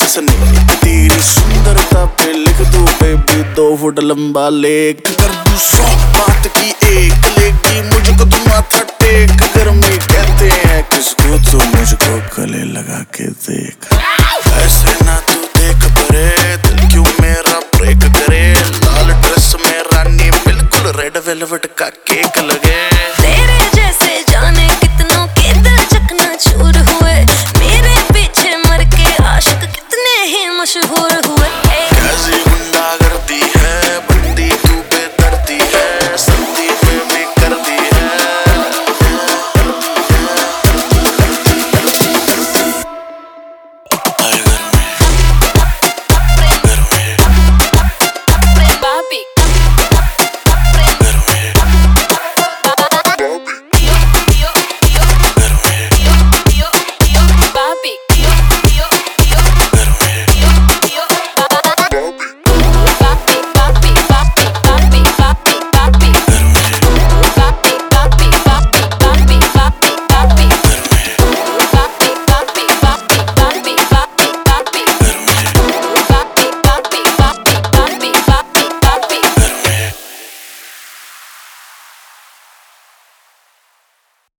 हंसने तेरी सुंदरता पे लिख दूं बेबी 2 फुट लंबा लेख कर दूं 100 बात की एक लेगी मुझको तुम माथा टेक घर में कहते हैं किसको तो मुझको गले लगा के देख ऐसे ना तू देख परे दिल क्यों मेरा ब्रेक करे लाल ड्रेस में रानी बिल्कुल रेड वेलवेट का केक लगे